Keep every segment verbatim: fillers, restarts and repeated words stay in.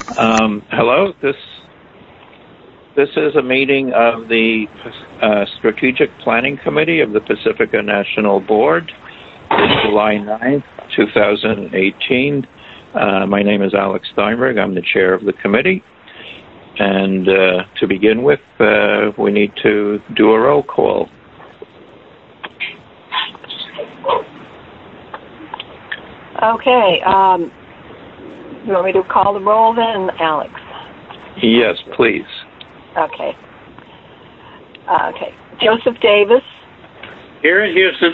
Um, hello, this this is a meeting of the uh, Strategic Planning Committee of the Pacifica National Board. It's July ninth, twenty eighteen. Uh, my name is Alex Steinberg. I'm the chair of the committee. And uh, to begin with, uh, we need to do a roll call. Okay. Um, you want me to call the roll then, Alex? Yes, please. Okay. Uh, okay. Joseph Davis. Here in Houston.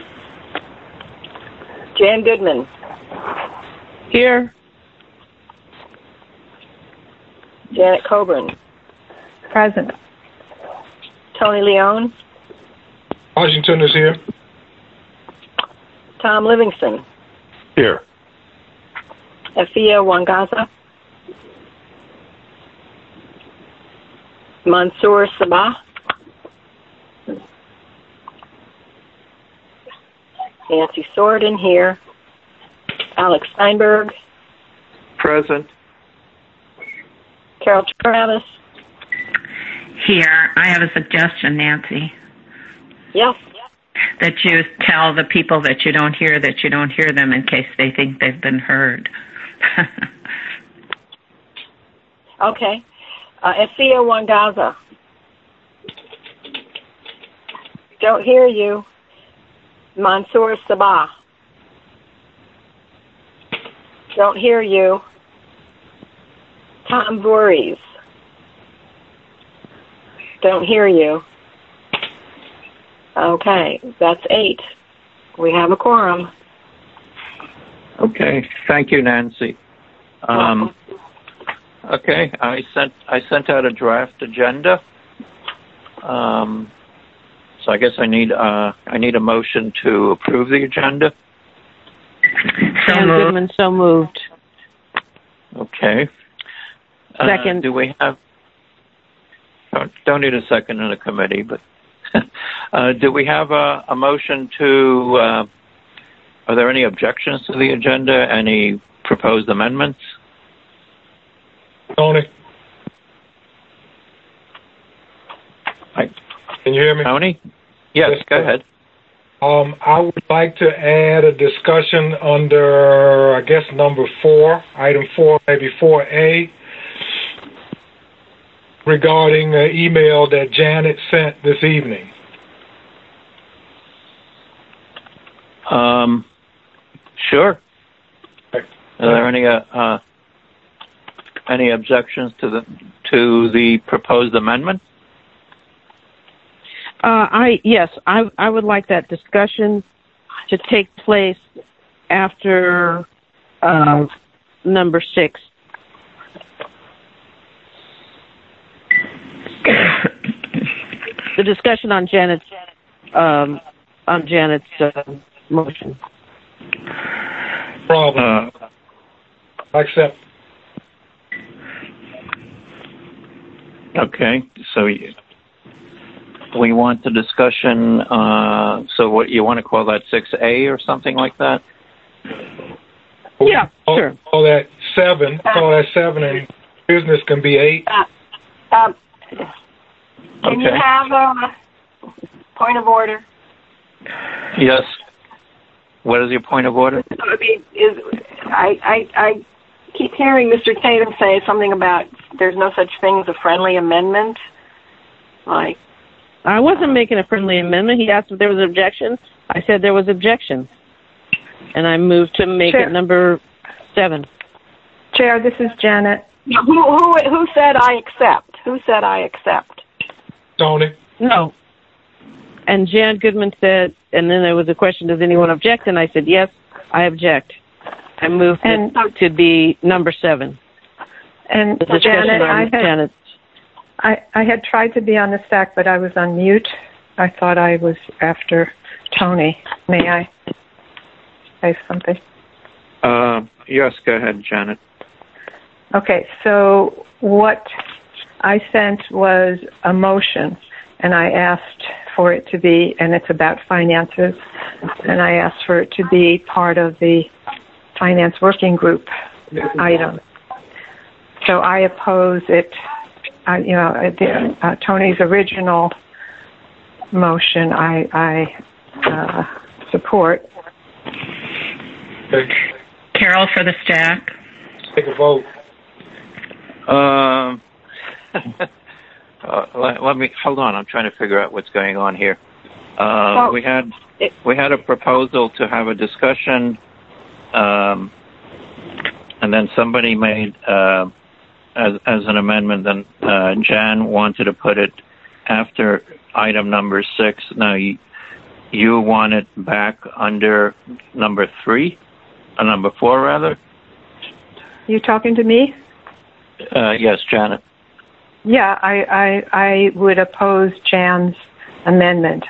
Jan Goodman. Here. Janet Coburn. Present. Tony Leone. Washington is here. Tom Livingston. Here. Afia Wangaza. Mansour Sabah. Nancy Sorden here. Alex Steinberg. Present. Carol Travis. Here. I have a suggestion, Nancy. Yes. That you tell the people that you don't hear that you don't hear them in case they think they've been heard. Okay. Uh, Afia Wangaza. Don't hear you. Mansour Sabah. Don't hear you. Tom Voorhees. Don't hear you. Okay, that's eight. We have a quorum. Okay, thank you, Nancy. Um, okay, I sent I sent out a draft agenda. Um, so I guess I need uh, I need a motion to approve the agenda. So Goodman, so moved. Okay. Uh, Second. Do we have? Don't, don't need a second in a committee, but uh, do we have a, a motion to? Uh, are there any objections to the agenda? Any proposed amendments? Tony, Hi. can you hear me? Tony? Yes, Yes, go sir. ahead. Um, I would like to add a discussion under, I guess, number four, item four, maybe four A, regarding the email that Janet sent this evening. Um, sure. Okay. Are there any uh, uh, any objections to the to the proposed amendment? Uh, I yes, I I would like that discussion to take place after uh, number six. The discussion on Janet's um, on Janet's uh, motion. Problem. Uh, I accept. okay, so you, we want the discussion. Uh, so what you want to call that six A or something like that? Yeah, call, sure. Call that seven. Call that seven, and business can be eight. Uh, um, can Okay. you have a point of order? Yes. What is your point of order? I mean, is I, I I keep hearing Mister Tatum say something about there's no such thing as a friendly amendment. Like, I wasn't making a friendly amendment. He asked if there was an objection. I said there was objection, and I moved to make Chair. it number seven. Chair, this is Janet. who who who said I accept? Who said I accept? Tony. No. And Jan Goodman said, and then there was a question, does anyone object? And I said, yes, I object. I moved And- it to be number seven. And The discussion Janet, on I had, Janet's. I, I had tried to be on the stack, but I was on mute. I thought I was after Tony. May I say something? Uh, yes, go ahead, Janet. Okay, so what I sent was a motion, and I asked for it to be, and it's about finances, and I asked for it to be part of the finance working group item. so I oppose it. Uh, you know, the, uh, Tony's original motion, I, I uh, support. Okay. Carol for the stack. Take a vote. Um, uh, let, let me hold on. I'm trying to figure out what's going on here. Uh, Oh, we had it- we had a proposal to have a discussion, um, and then somebody made uh, as as an amendment. Then uh, Jan wanted to put it after item number six. Now you, you want it back under number three, uh, number four rather. You talking to me? Uh, yes, Janet. Yeah, I, I, I would oppose Jan's amendment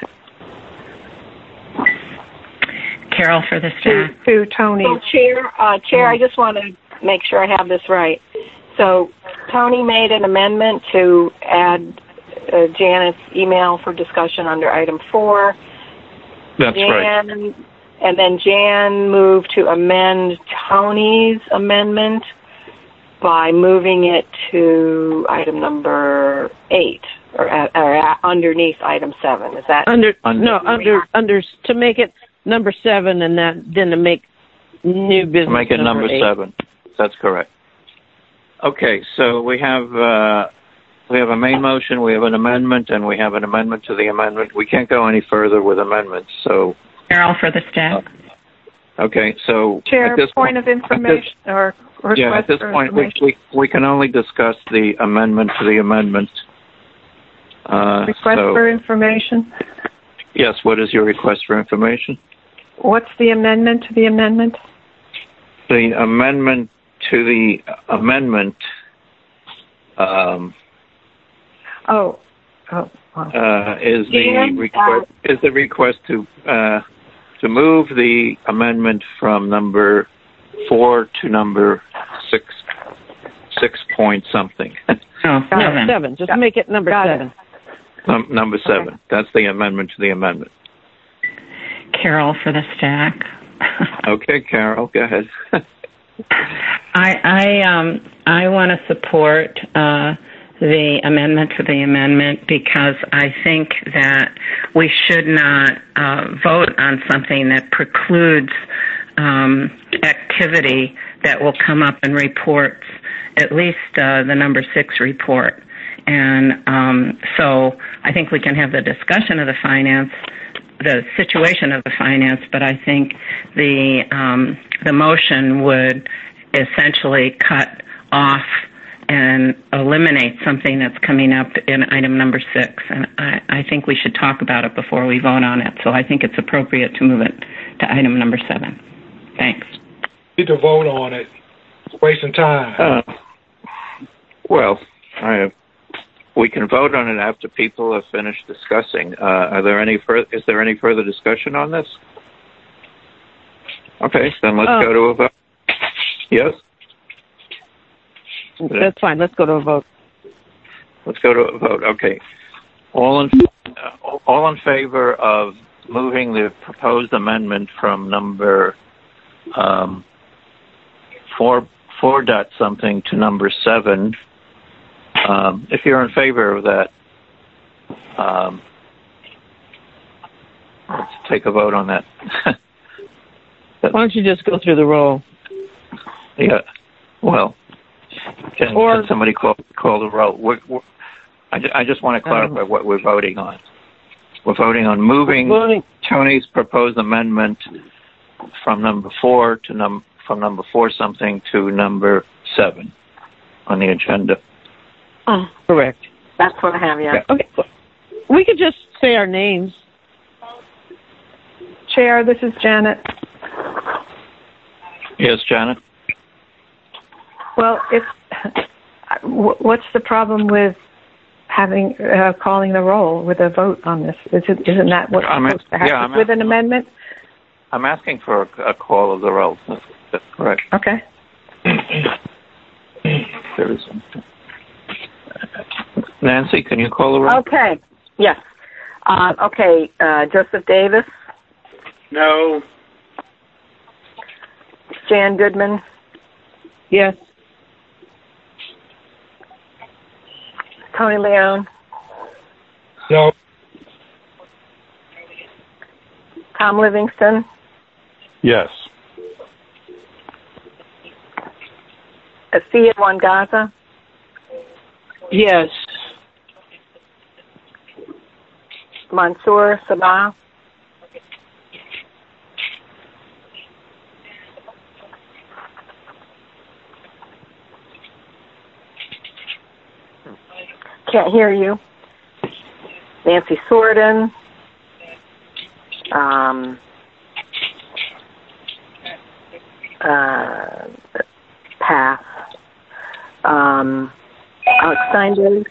Carol for the to, stack. to Tony's. So, Chair, uh, Chair, I just want to make sure I have this right. So, Tony made an amendment to add uh, Janet's email for discussion under item four. That's Jan, right. And then Jan moved to amend Tony's amendment by moving it to item number eight, or, uh, or uh, underneath item seven. Is that Under, Under- no, under, under, to make it number seven and that, then to make new business Make it number eight. seven. That's correct. Okay, so we have uh, we have a main motion, we have an amendment, and we have an amendment to the amendment. We can't go any further with amendments. So, Carol for the stack. okay, so Chair, at this point of information or request yeah, at this for point, we, information. we we can only discuss the amendment to the amendment. Uh, Request so, for information. yes, what is your request for information? What's the amendment to the amendment? The amendment to the amendment um, Oh, oh, oh. uh, is the Dan, request is the request to uh, to move the amendment from number four to number six six point something. Oh, No, seven. seven. Just Got- make it number got it. seven. Num- number seven. That's the amendment to the amendment. Carol for the stack. Okay, Carol, go ahead. I I um I want to support uh, the amendment to the amendment because I think that we should not uh, vote on something that precludes um, activity that will come up in reports, at least uh, the number six report. And um, so I think we can have the discussion of the finance, the situation of the finance, but I think the um, the motion would essentially cut off and eliminate something that's coming up in item number six. And I, I think we should talk about it before we vote on it. So I think it's appropriate to move it to item number seven. Thanks. Need to vote on it. It's wasting time. Uh, well, I, we can vote on it after people have finished discussing. Uh, are there any further? Is there any further discussion on this? Okay, then let's Uh, go to a vote. Yes, That's fine. Let's go to a vote. let's go to a vote. Okay, all in uh, all in favor of moving the proposed amendment from number um, four four dot something to number seven. Um, if you're in favor of that, um, let's take a vote on that. Why don't you just go through the roll? Yeah. Well, can, Or- can somebody call call the roll? We're, we're, I, ju- I just want to clarify Um, what we're voting on. We're voting on moving Voting. Tony's proposed amendment from number four to num from number four something to number seven on the agenda. Oh, Correct. that's what I have, yeah. Okay. We could just say our names. Chair, this is Janet. Yes, Janet. Well, if what's the problem with having uh, calling the roll with a vote on this? Isn't isn't that what's I'm supposed to happen yeah, I'm with an asking- amendment? I'm asking for a, a call of the roll. That's, that's correct. Okay. There is. Nancy, can you call the roll? Okay, yes. Uh, okay, uh, Joseph Davis, No. Jan Goodman, Yes. Tony Leone, No. Tom Livingston, Yes. Afia Wangaza, Yes. Mansour Sabah, can't hear you, Nancy Sorden, um, uh, pass, um, Alex Steinberg,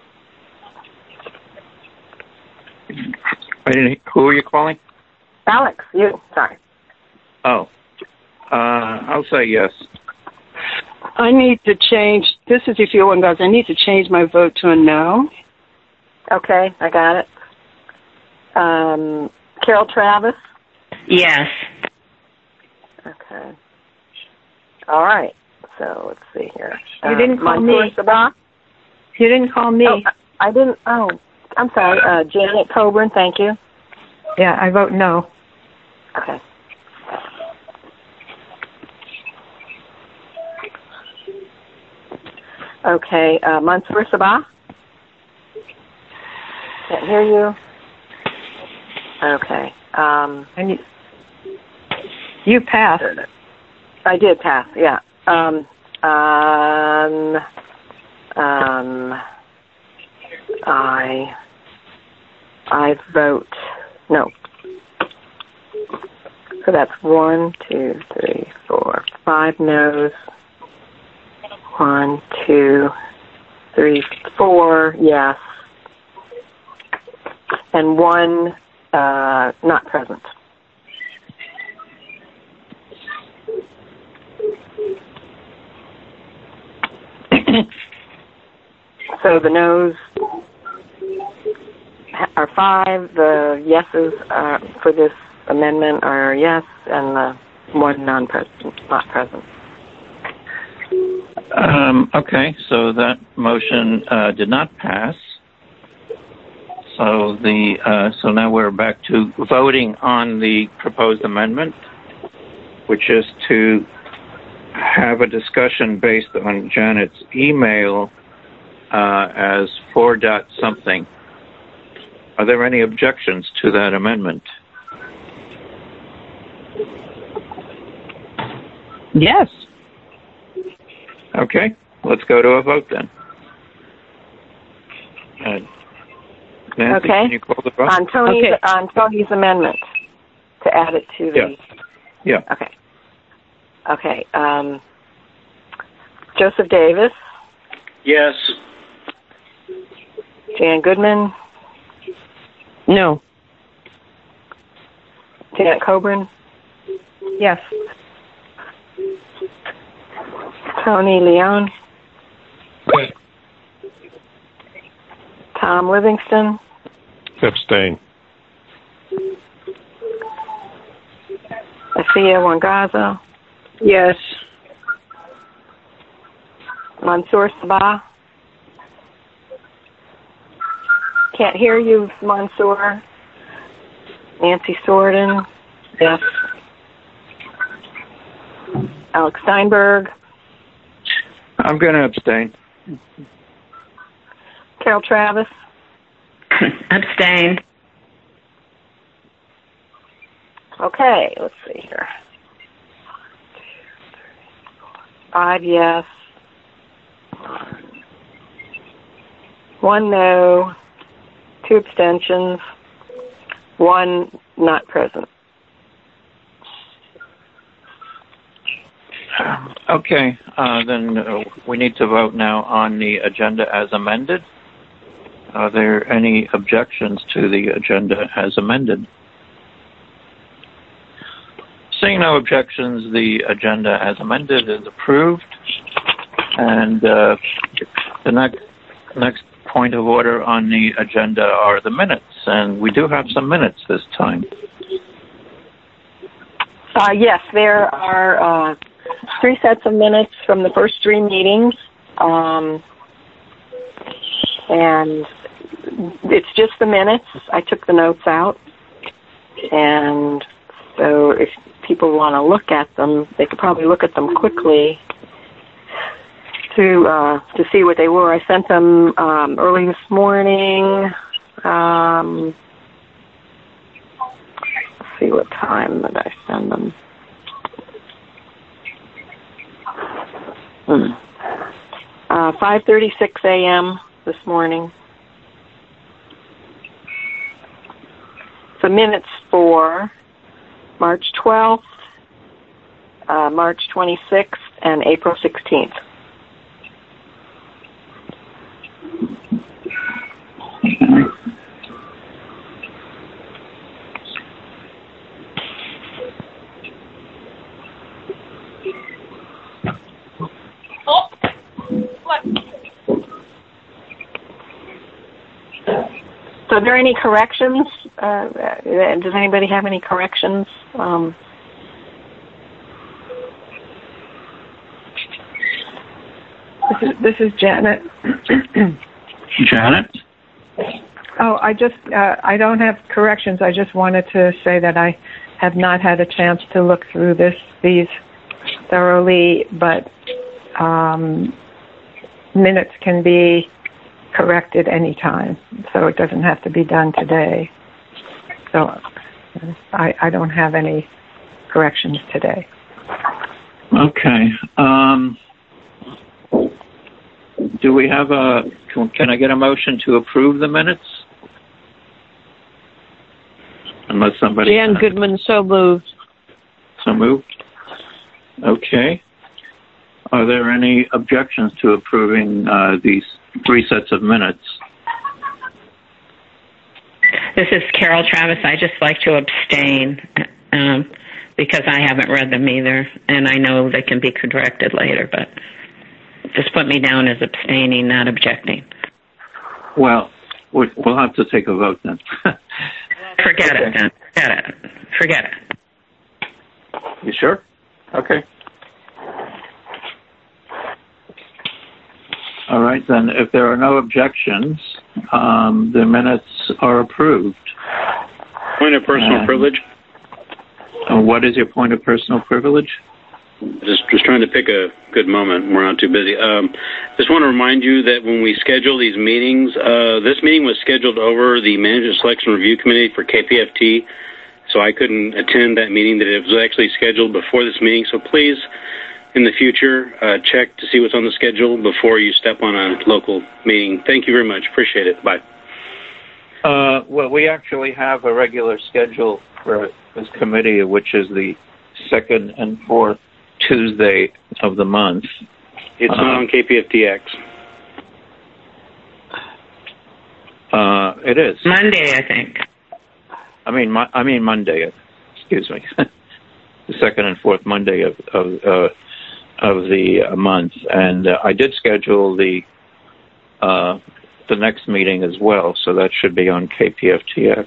I didn't, who are you calling? Alex, you, sorry. Oh, uh, I'll say yes. I need to change, this is if you want, guys, I need to change my vote to a no. Okay, I got it. Um, Carol Travis. Yes. Okay. All right. So let's see here. You didn't call Mansour me. Sabah? You didn't call me. Oh, I, I didn't. Oh, I'm sorry. Uh, Janet Coburn. Thank you. Yeah, I vote no. Okay. Okay. Uh, Mansour Sabah. Can't hear you. Okay. Um, And you, you passed. I did pass. Yeah. Um. Um. Um. I. I vote no. So that's one, two, three, four, five no's. One, two, three, four, yes. And one uh, not present. So the no's are five, the yeses are, for this amendment are yes, and the one non-present, not present. Um, okay, so that motion uh, did not pass. So the uh, so now we're back to voting on the proposed amendment, which is to have a discussion based on Janet's email uh, as four dot something. Are there any objections to that amendment? Yes. Okay, let's go to a vote then. Uh, Nancy, Okay. can you call the vote? On Tony's, Okay. on Tony's amendment to add it to the... Yeah. Yeah. Okay. Okay. Um, Joseph Davis, Yes. Jan Goodman, No. Janet Coburn, Yes. Tony Leone, Yes. Tom Livingston, Abstain. Afia Wangaza, Yes. Mansour Sabah. Can't hear you, Mansour. Nancy Sorden, yes. Alex Steinberg, I'm going to abstain. Carol Travis, Abstain. okay, let's see here. Five yes. One no. Two abstentions. One not present. Okay, uh, then uh, we need to vote now on the agenda as amended. Are there any objections to the agenda as amended? Seeing no objections, the agenda as amended is approved. And uh, the next next point of order on the agenda are the minutes, and we do have some minutes this time. Uh, yes, there are uh, three sets of minutes from the first three meetings. Um, and it's just the minutes. I took the notes out, and so if people want to look at them, they could probably look at them quickly to uh, to see what they were. I sent them um, early this morning. Um, let's see what time did I send them. Hmm. Uh, five thirty-six a.m. this morning. The minutes for March twelfth, uh, March twenty-sixth, and April sixteenth. So are there any corrections? Uh, does anybody have any corrections? Um, this is this is Janet. Janet? Oh, I just uh, I don't have corrections. I just wanted to say that I have not had a chance to look through this these thoroughly, but um, minutes can be corrected anytime, so it doesn't have to be done today. So I, I don't have any corrections today. Okay. Um, do we have a, can, can I get a motion to approve the minutes? Unless somebody... Jan Goodman, so moved. So moved. Okay. Are there any objections to approving uh, these three sets of minutes? This is Carol Travis. I just like to abstain um, because I haven't read them either, and I know they can be corrected later, but just put me down as abstaining, not objecting. Well, we'll have to take a vote then. Forget okay. it then. Forget it. Forget it. You sure? Okay. All right, then, if there are no objections, um, the minutes are approved. Point of personal and, privilege. Uh, what is your point of personal privilege? Just, just trying to pick a good moment. We're not too busy. Um, just want to remind you that when we schedule these meetings, uh, this meeting was scheduled over the Management Selection Review Committee for K P F T, so I couldn't attend that meeting. That it was actually scheduled before this meeting, so please, in the future, uh, check to see what's on the schedule before you step on a local meeting. Thank you very much. Appreciate it. Bye. Uh, well, we actually have a regular schedule for this committee, which is the second and fourth Tuesday of the month. It's uh, not on K P F T X. Uh, it is. Monday, I think. I mean, mo- I mean Monday. Excuse me. The second and fourth Monday of of, uh, of the uh, month, and uh, I did schedule the uh, the next meeting as well, so that should be on K P F T X.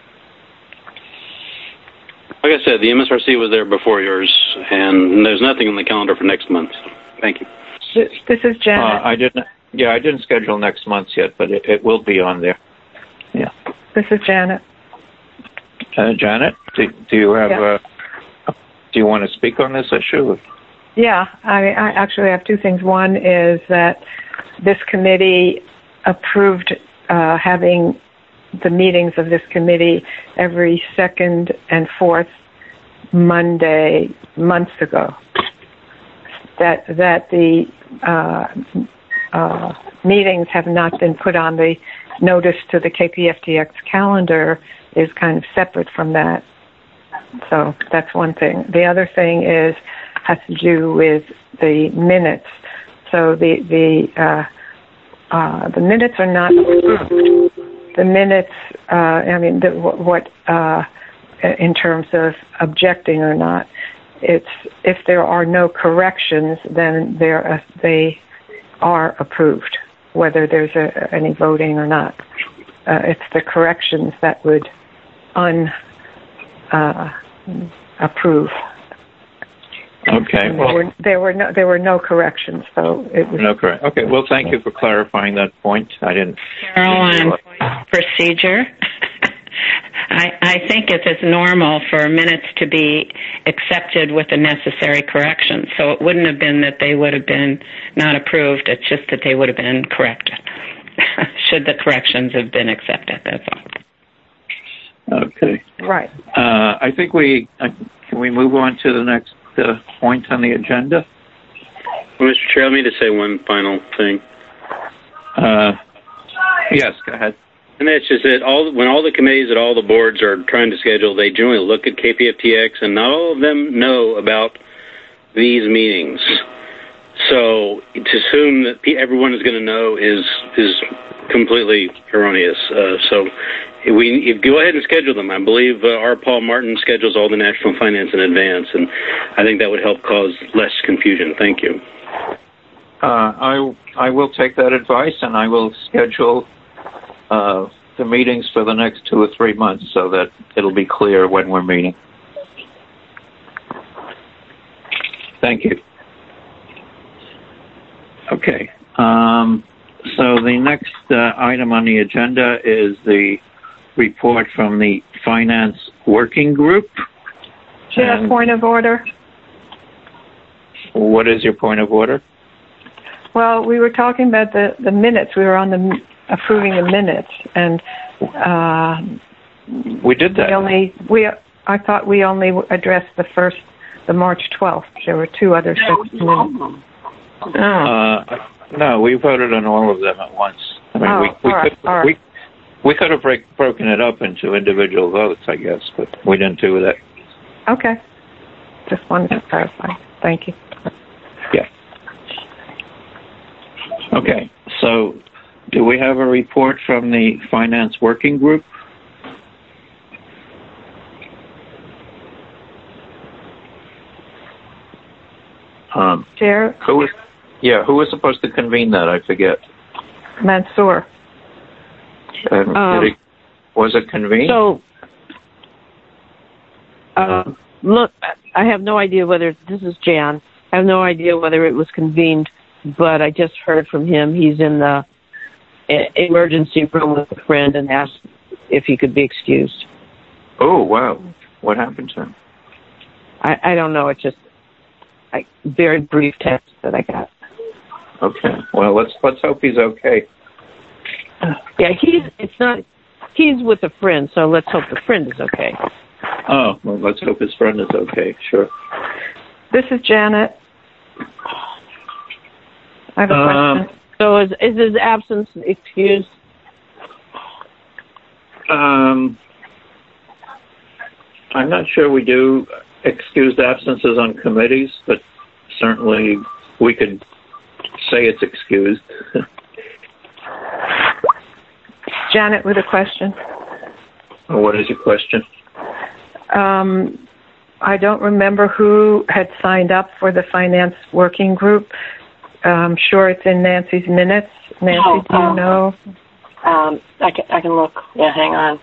Like I said, the M S R C was there before yours, and there's nothing on the calendar for next month. Thank you. This, this is Janet. Uh, I didn't. Yeah, I didn't schedule next month yet, but it, it will be on there. Yeah. This is Janet. Uh, Janet, do, do you have? Yeah. Uh, do you want to speak on this issue? Yeah, I, I actually have two things. One is that this committee approved uh, having the meetings of this committee every second and fourth Monday months ago. That that the uh, uh, meetings have not been put on the notice to the K P F T X calendar is kind of separate from that. So that's one thing. The other thing is has to do with the minutes. So the the uh, uh, the minutes are not approved. The minutes, uh, I mean, the, what uh, in terms of objecting or not, it's if there are no corrections, then there uh, they are approved, whether there's a, any voting or not. Uh, it's the corrections that would un uh, approve. Okay. There Well, were, there were no there were no corrections, so it was no, correct. Okay. Well, thank you for clarifying that point. I didn't. Carol, on procedure, I, I think it is normal for minutes to be accepted with the necessary corrections. So it wouldn't have been that they would have been not approved. It's just that they would have been corrected. Should the corrections have been accepted, that's all. Okay. right. Uh, I think we uh, can we move on to the next uh, point on the agenda. Well, Mister Chair, let me just say one final thing. Uh, yes, go ahead. And that's just that all when all the committees at all the boards are trying to schedule, they generally look at K P F T X, and not all of them know about these meetings. So to assume that everyone is going to know is is completely erroneous. Uh, so we if, go ahead and schedule them. I believe uh, our Paul Martin schedules all the national finance in advance, and I think that would help cause less confusion. Thank you. Uh, I I will take that advice, and I will schedule uh, the meetings for the next two or three months so that it'll be clear when we're meeting. Thank you. Okay. Um, so the next uh, item on the agenda is the report from the Finance Working Group. Chair, point of order. What is your point of order? Well, we were talking about the, the minutes. We were on the approving the minutes, and uh, we did that. We only we I thought we only addressed the first, the March twelfth. There were two other sets of minutes. Oh. Uh, no, we voted on all of them at once. I mean, oh, we, we all right, could all right. we we could have break, broken it up into individual votes, I guess, but we didn't do that. Okay. Just wanted to clarify. Thank you. Yeah. Okay. So, do we have a report from the Finance Working Group? Um, Chair? Who was, yeah, who was supposed to convene that? I forget. Mansour. Um, Um, did it, was it convened? So, uh, look, I have no idea whether, this is Jan, I have no idea whether it was convened, but I just heard from him. He's in the e- emergency room with a friend and asked if he could be excused. Oh, wow. What happened to him? I, I don't know. It's just a very brief text that I got. Okay. Well, let's let's hope he's okay. Yeah, he's, it's not, he's with a friend, so let's hope the friend is okay. Oh, well, let's hope his friend is okay. Sure. This is Janet. I have a Um, question. So is, is his absence excused? Um, I'm not sure we do excused absences on committees, but certainly we could say it's excused. Janet with a question. What is your question? Um, I don't remember who had signed up for the Finance Working Group. I'm sure it's in Nancy's minutes. Nancy, Oh, do you um, know? Um, I can I can look. Yeah, hang on.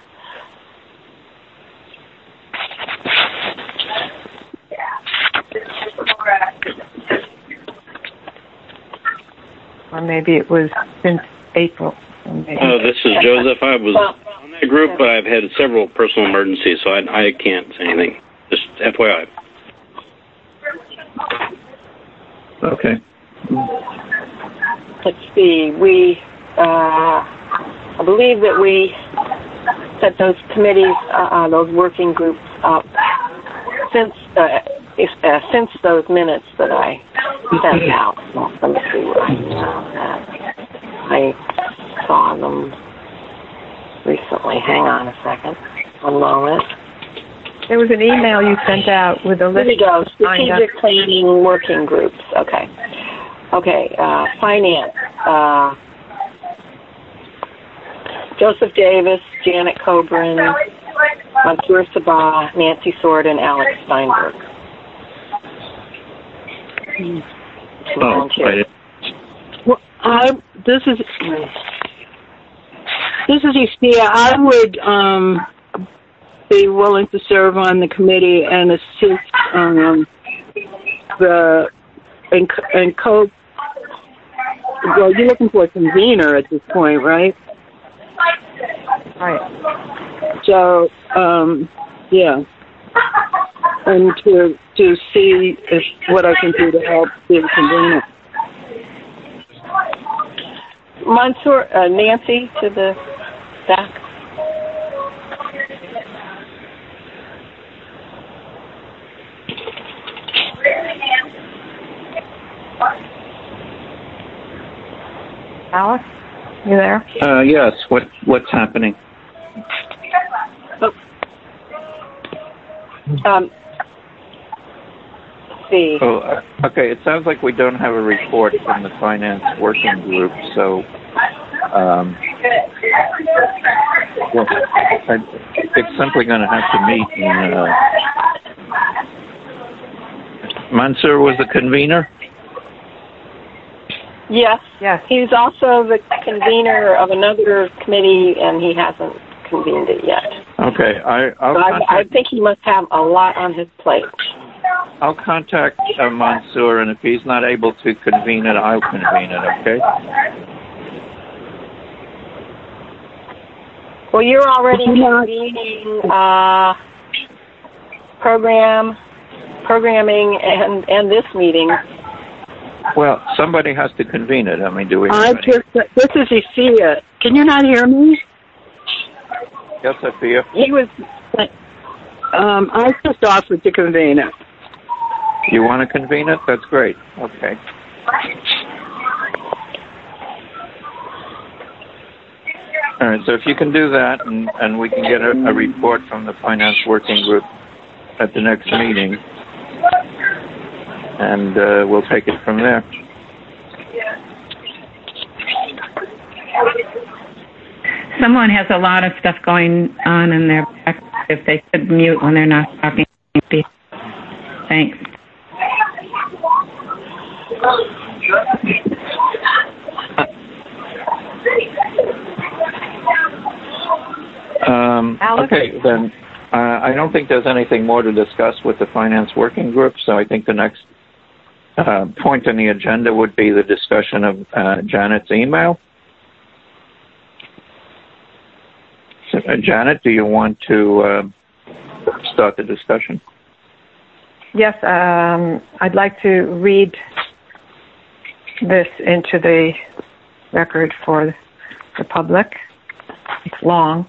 Or maybe it was since April. Maybe. Oh, this is Joseph. I was on that group, but I've had several personal emergencies, so I, I can't say anything. Just F Y I. Okay. Let's see. We, uh, I believe that we set those committees, uh, uh, those working groups up since uh, if, uh, since those minutes that I sent out. Well, let me see where I found that. I saw them recently. Hang on a second. One moment. There was an email you sent out with a list. Here we go. of signed up. Strategic planning working groups. Okay. Okay. Uh, finance. Uh, Joseph Davis, Janet Coburn, Mansour Sabah, Nancy Sword, and Alex Steinberg. Oh, I didn't. Well, I, this is this is Istia. I would um, be willing to serve on the committee and assist um, the and and co. Well, you're looking for a convener at this point, right? Right. So, um, yeah, and to to see if what I can do to help be a convener. Mansour, uh, Nancy, to the back. Alice, you there? Uh, yes. What What's happening? Um, let's see. Oh, uh, okay. It sounds like we don't have a report from the finance working group, so um, well, I, it's simply going to have to meet. And, uh, Mansour was the convener? Yes. Yes. He's also the convener of another committee, and he hasn't convened it yet. Okay. I I'll So contact, I, I think he must have a lot on his plate. I'll contact uh, Mansour, and if he's not able to convene it, I'll convene it. Okay. Well, you're already convening uh, program, programming, and and this meeting. Well, somebody has to convene it. I mean, do we? I Have any? just this is Ifia. Can you not hear me? Yes, Sophia. He was. Um, I just offered to convene it. You want to convene it? That's great. Okay. All right. So if you can do that, and, and we can get a, a report from the finance working group at the next meeting, and uh, we'll take it from there. Someone has a lot of stuff going on in their back. If they could mute when they're not talking. Thanks. Um, okay, then uh, I don't think there's anything more to discuss with the finance working group, so I think the next uh, point on the agenda would be the discussion of uh, Janet's email. So, uh, Janet, do you want to uh, start the discussion? Yes, um, I'd like to read this into the record for the public. It's long.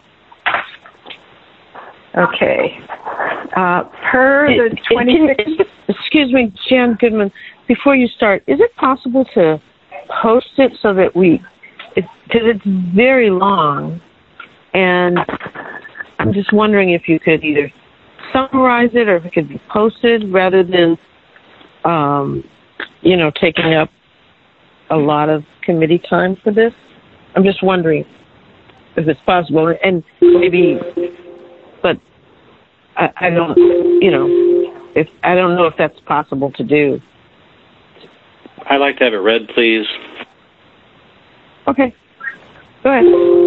Okay. Uh, per the twenty-sixth... Excuse me, Jan Goodman. Before you start, is it possible to post it so that we... Because it, it's very long, and I'm just wondering if you could either summarize it or if it could be posted rather than, um, you know, taking up a lot of committee time for this. I'm just wondering if it's possible, and maybe, but I, I don't, you know, if I don't know if that's possible to do. I'd like to have it read, please. Okay, go ahead.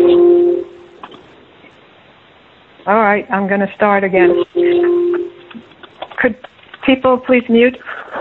All right, I'm going to start again. Could people please mute?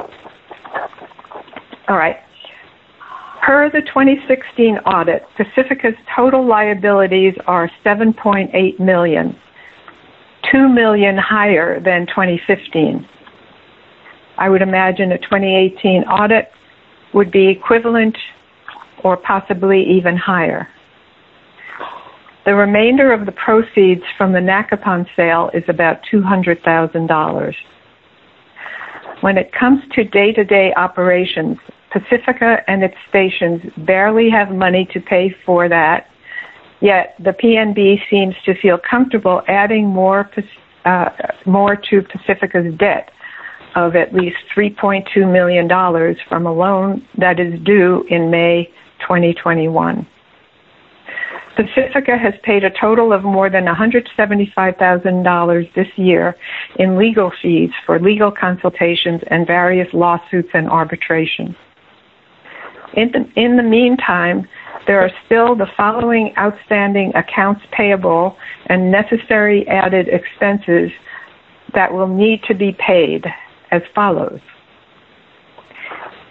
All right. Per the twenty sixteen audit, Pacifica's total liabilities are seven point eight million dollars, two million dollars higher than twenty fifteen. I would imagine a twenty eighteen audit would be equivalent or possibly even higher. The remainder of the proceeds from the Nakapon sale is about two hundred thousand dollars. When it comes to day-to-day operations, Pacifica and its stations barely have money to pay for that, yet the P N B seems to feel comfortable adding more, uh, more to Pacifica's debt of at least three point two million dollars from a loan that is due in May twenty twenty-one. Pacifica has paid a total of more than one hundred seventy-five thousand dollars this year in legal fees for legal consultations and various lawsuits and arbitration. In the, in the meantime, there are still the following outstanding accounts payable and necessary added expenses that will need to be paid as follows.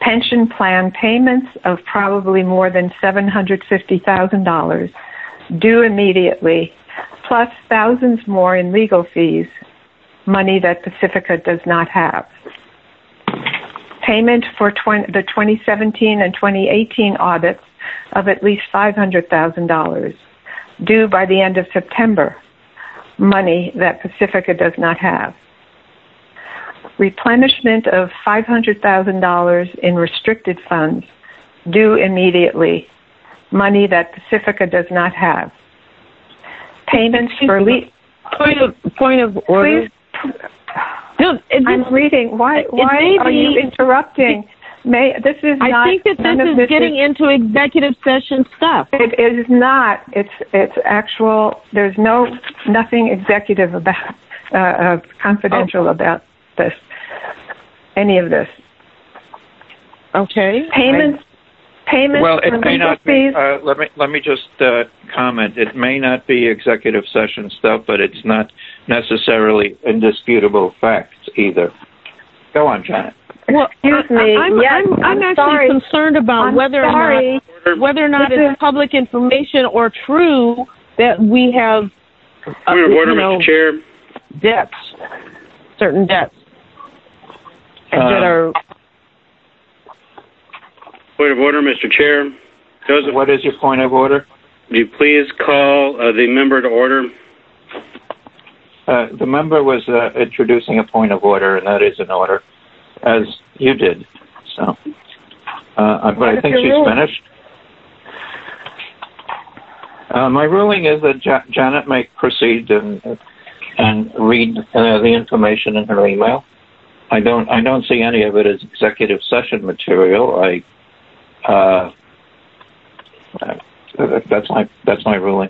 pension plan payments of probably more than seven hundred fifty thousand dollars due immediately, plus thousands more in legal fees, money that Pacifica does not have. Payment for twenty, the twenty seventeen and twenty eighteen audits of at least five hundred thousand dollars due by the end of September, money that Pacifica does not have. Replenishment of five hundred thousand dollars in restricted funds due immediately, money that Pacifica does not have. Payments for le- point of point of order. Please, no, it, I'm reading. Why? Why are you interrupting? May this is I not. think that this is this getting is, into executive session stuff. It is not. It's it's actual. There's no nothing executive about uh, uh, confidential oh. about this. Any of this. Okay. Payments. Payments. Well, it for may legal not. Fees. Uh, let me let me just uh, comment. It may not be executive session stuff, but it's not necessarily indisputable facts either. Go on, Janet. Well, excuse me. I'm, yes, I'm, I'm, I'm actually sorry. concerned about I'm whether sorry. or not whether or not this it's is, public information or true that we have uh, Point of order, you know, Mister Chair. debts, certain debts Um, that are. Point of order, Mister Chair. Joseph, what is your point of order? would you please call uh, the member to order? Uh, the member was uh, introducing a point of order, and that is in order, as you did. So, uh, but I think she's ruling? finished. Uh, my ruling is that ja- Janet may proceed and and read uh, the information in her email. I don't. I don't see any of it as executive session material. I. Uh, uh, that's my. That's my ruling.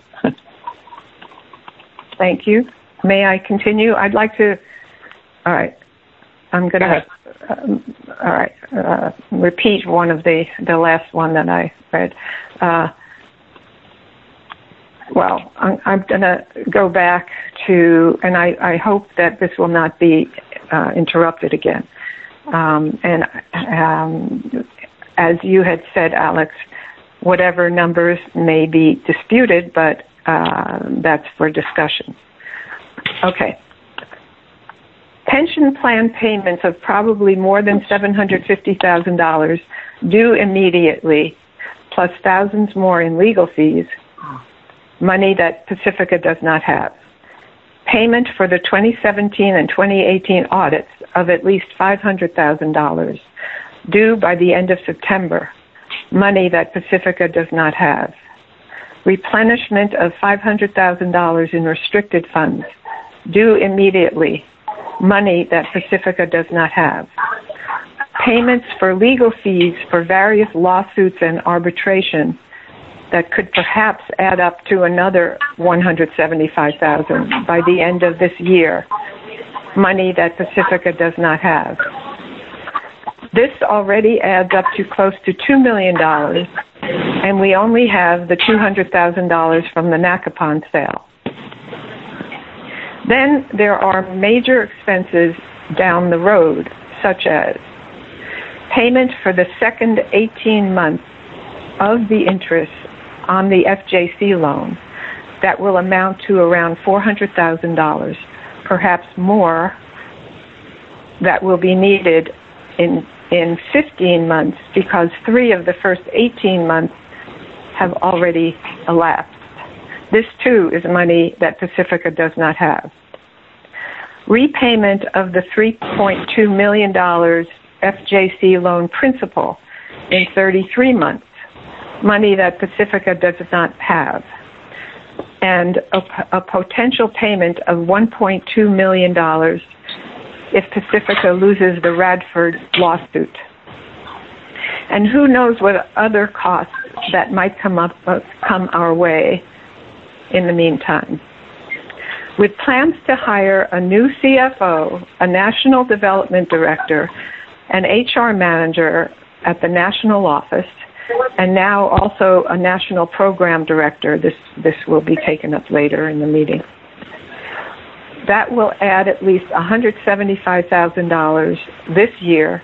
Thank you. May I continue? I'd like to. All right. I'm going to. Um, all right. Uh, repeat one of the the last one that I read. Uh, well, I'm, I'm going to go back to, and I, I hope that this will not be uh, interrupted again. Um, and um, as you had said, Alex, whatever numbers may be disputed, but uh, that's for discussion. Okay. Pension plan payments of probably more than seven hundred fifty thousand dollars due immediately, plus thousands more in legal fees, money that Pacifica does not have. Payment for the twenty seventeen and twenty eighteen audits of at least five hundred thousand dollars due by the end of September, money that Pacifica does not have. Replenishment of five hundred thousand dollars in restricted funds due immediately, money that Pacifica does not have. Payments for legal fees for various lawsuits and arbitration that could perhaps add up to another one hundred seventy-five thousand dollars by the end of this year, money that Pacifica does not have. This already adds up to close to two million dollars, and we only have the two hundred thousand dollars from the Nakapon sale. Then there are major expenses down the road, such as payment for the second eighteen months of the interest on the F J C loan that will amount to around four hundred thousand dollars, perhaps more, that will be needed in in fifteen months because three of the first eighteen months have already elapsed. This, too, is money that Pacifica does not have. Repayment of the three point two million dollars F J C loan principal in thirty-three months, money that Pacifica does not have. And a, a potential payment of one point two million dollars if Pacifica loses the Radford lawsuit. And who knows what other costs that might come up uh, come our way in the meantime. With plans to hire a new C F O, a national development director, an H R manager at the national office, and now also a national program director, this, this will be taken up later in the meeting. That will add at least one hundred seventy-five thousand dollars this year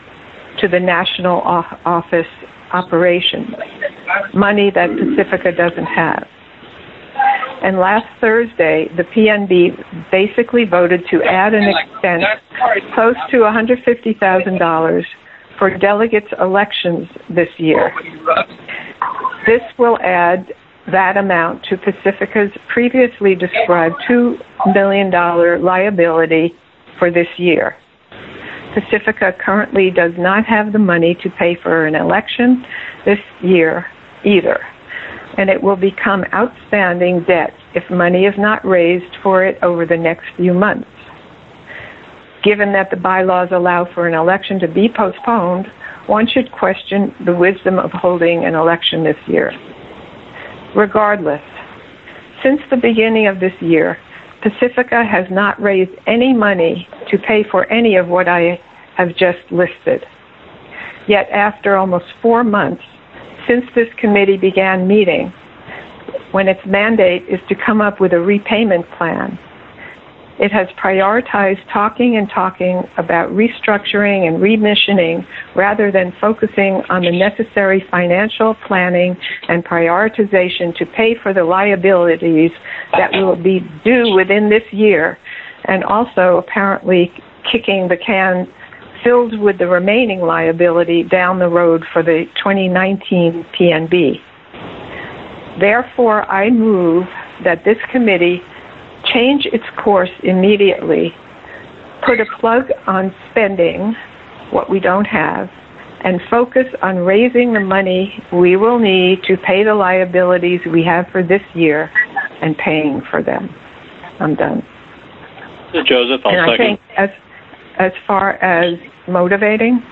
to the national office operations, money that Pacifica doesn't have. And last Thursday, the P N B basically voted to add an expense close to one hundred fifty thousand dollars for delegates elections this year. This will add that amount to Pacifica's previously described two million dollars liability for this year. Pacifica currently does not have the money to pay for an election this year either, and it will become outstanding debt if money is not raised for it over the next few months. Given that the bylaws allow for an election to be postponed, one should question the wisdom of holding an election this year. Regardless, since the beginning of this year, Pacifica has not raised any money to pay for any of what I have just listed. Yet after almost four months since this committee began meeting, when its mandate is to come up with a repayment plan, it has prioritized talking and talking about restructuring and remissioning rather than focusing on the necessary financial planning and prioritization to pay for the liabilities that will be due within this year, and also apparently kicking the can filled with the remaining liability down the road for the twenty nineteen P N B. Therefore, I move that this committee change its course immediately, put a plug on spending what we don't have, and focus on raising the money we will need to pay the liabilities we have for this year and paying for them. I'm done. Joseph, I'll and second. I think as, as far as motivating,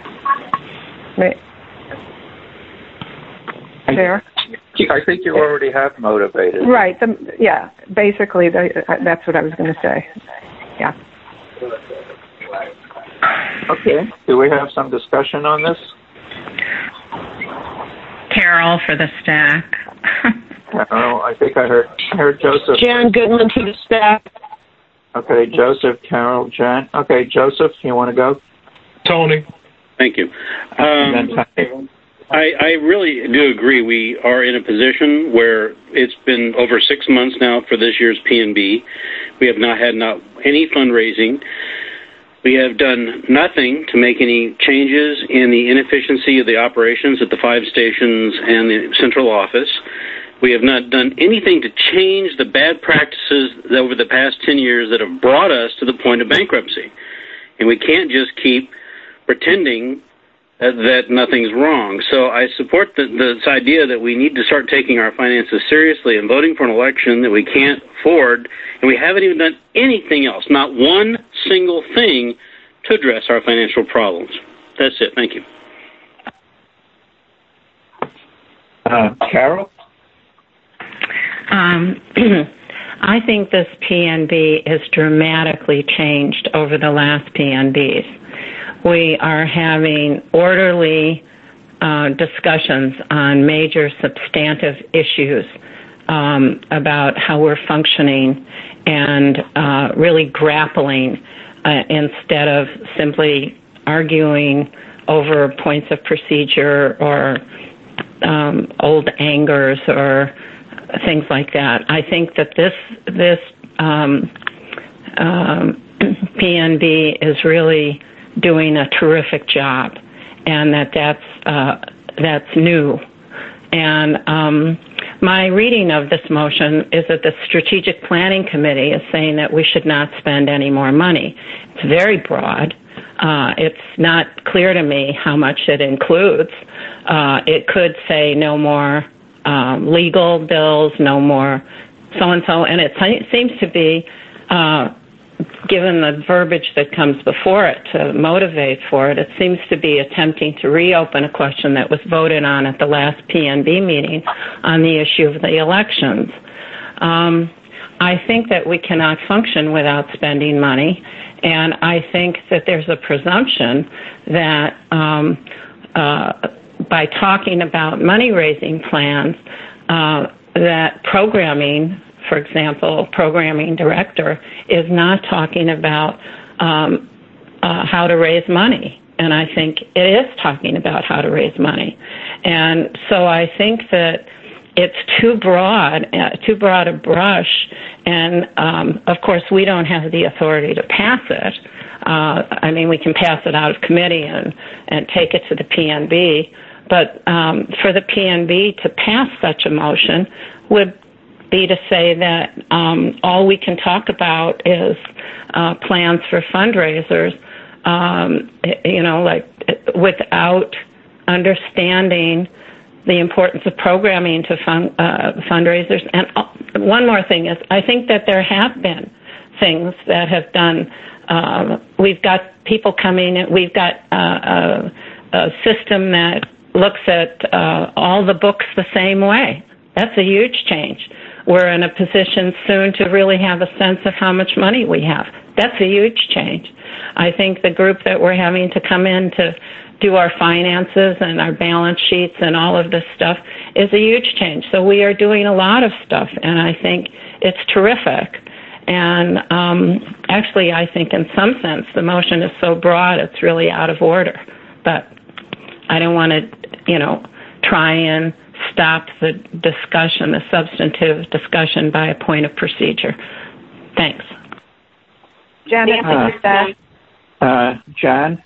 there. I think you already have motivated. Right. The, yeah. Basically, the, that's what I was going to say. Yeah. Okay. Do we have some discussion on this? Carol for the stack. Oh, I think I heard heard Joseph. Jan Goodman for the stack. Okay, Joseph, Carol, Jan. Okay, Joseph, you want to go? Tony. Thank you. Um, I, I really do agree. We are in a position where it's been over six months now for this year's P N B. We have not had not any fundraising. We have done nothing to make any changes in the inefficiency of the operations at the five stations and the central office. We have not done anything to change the bad practices over the past ten years that have brought us to the point of bankruptcy. And we can't just keep pretending that, that nothing's wrong. So I support the, this idea that we need to start taking our finances seriously and voting for an election that we can't afford, and we haven't even done anything else, not one single thing to address our financial problems. That's it. Thank you. Uh, Carol? Um, I think this P N B has dramatically changed over the last P N Bs. We are having orderly uh, discussions on major substantive issues um, about how we're functioning and uh, really grappling uh, instead of simply arguing over points of procedure or um, old angers or things like that. I think that this this um, um, P N B is really doing a terrific job, and that that's uh, that's new. And um, my reading of this motion is that the Strategic Planning Committee is saying that we should not spend any more money. It's very broad. Uh, it's not clear to me how much it includes. Uh, it could say no more um, legal bills, no more so-and-so, and it seems to be uh, given the verbiage that comes before it to motivate for it, it seems to be attempting to reopen a question that was voted on at the last P N B meeting on the issue of the elections. Um, I think that we cannot function without spending money, and I think that there's a presumption that um, uh, by talking about money-raising plans, uh, that programming, for example, programming director is not talking about um, uh, how to raise money. and I think it is talking about how to raise money. And so I think that it's too broad, uh, too broad a brush, and um, of course we don't have the authority to pass it. Uh, I mean, we can pass it out of committee and, and take it to the P N B, but um, for the P N B to pass such a motion would be to say that um, all we can talk about is uh, plans for fundraisers, um, you know, like without understanding the importance of programming to fund, uh, fundraisers. And one more thing is, I think that there have been things that have done. Uh, we've got people coming in. We've got uh, a, a system that looks at uh, all the books the same way. That's a huge change. We're in a position soon to really have a sense of how much money we have. That's a huge change. I think the group that we're having to come in to do our finances and our balance sheets and all of this stuff is a huge change. So we are doing a lot of stuff, and I think it's terrific. And um, actually, I think in some sense the motion is so broad it's really out of order. But I don't want to, you know, try and stop the discussion, the substantive discussion, by a point of procedure. Thanks. Janet, uh, that. Uh, John?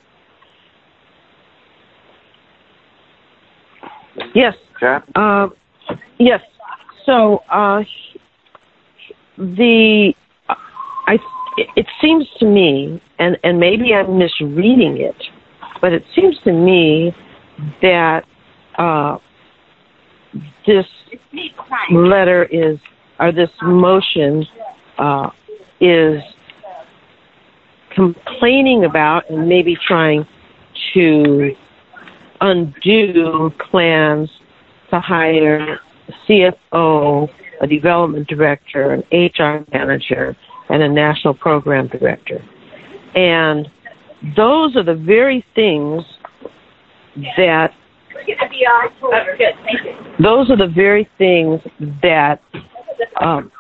Yes. John? Uh, yes. So uh, the I it seems to me, and, and maybe I'm misreading it, but it seems to me that uh, this letter is, or this motion uh, is complaining about and maybe trying to undo plans to hire a C F O, a development director, an H R manager, and a national program director. And those are the very things that those are the very things that um,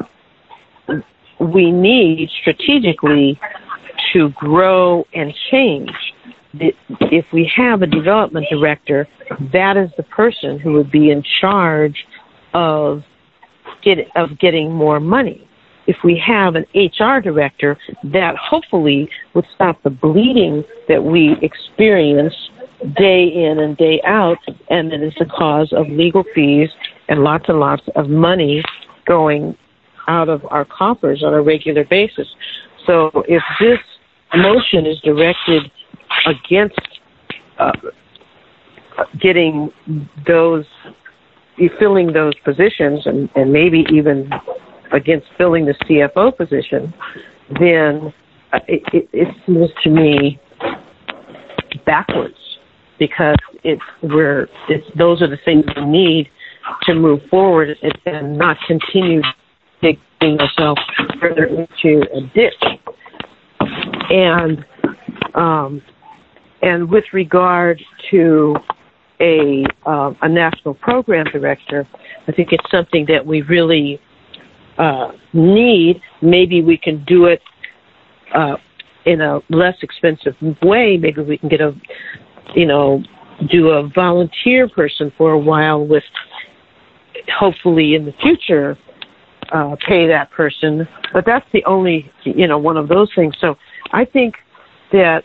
we need strategically to grow and change. If we have a development director, that is the person who would be in charge of get, of getting more money. If we have an H R director, that hopefully would stop the bleeding that we experience day in and day out, and that is the cause of legal fees and lots and lots of money going out of our coffers on a regular basis. So if this motion is directed against uh, getting those, filling those positions, and, and maybe even against filling the C F O position, then it, it, it seems to me backwards, because it's we're it's those are the things we need to move forward and not continue digging ourselves further into a ditch. And um, and with regard to a uh, a national program director, I think it's something that we really uh, need. Maybe we can do it uh, in a less expensive way. Maybe we can get a, you know, do a volunteer person for a while with, hopefully in the future, uh, pay that person. But that's the only, you know, one of those things. So I think that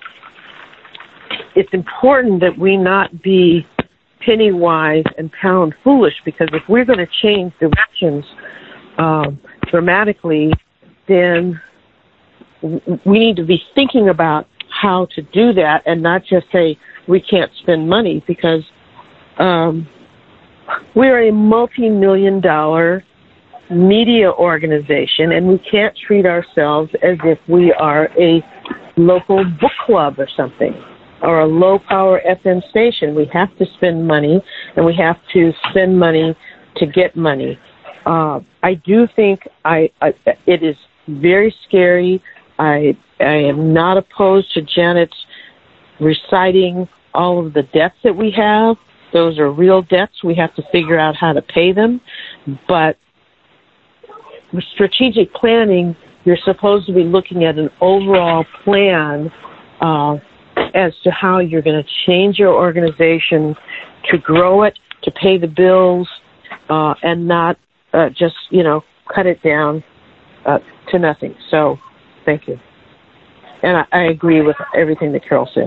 it's important that we not be penny wise and pound foolish, because if we're going to change directions um, dramatically, then we need to be thinking about how to do that and not just say we can't spend money, because um, we're a multi-million dollar media organization, and we can't treat ourselves as if we are a local book club or something, or a low-power F M station. We have to spend money, and we have to spend money to get money. Uh, I do think I, I it is very scary. I I am not opposed to Janet's reciting all of the debts that we have. Those are real debts. We have to figure out how to pay them. But with strategic planning, you're supposed to be looking at an overall plan uh, as to how you're going to change your organization to grow it, to pay the bills, uh, and not uh, just, you know, cut it down uh, to nothing. So, thank you. And I, I agree with everything that Carol said.